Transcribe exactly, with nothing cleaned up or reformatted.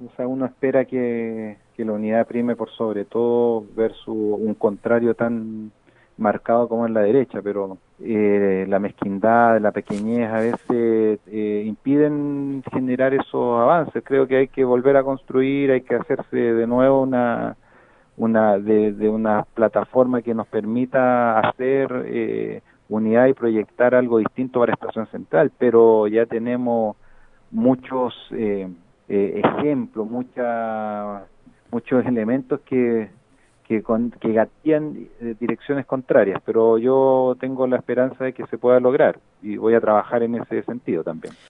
O sea, uno espera que, que la unidad prime por sobre todo versus un contrario tan marcado como en la derecha, pero eh, la mezquindad, la pequeñez a veces eh, impiden generar esos avances. Creo que hay que volver a construir, hay que hacerse de nuevo una una de, de una plataforma que nos permita hacer eh, unidad y proyectar algo distinto para Estación Central, pero ya tenemos muchos eh, eh, ejemplos, mucha, muchos elementos que que, con, que gatillan eh, direcciones contrarias, pero yo tengo la esperanza de que se pueda lograr y voy a trabajar en ese sentido también.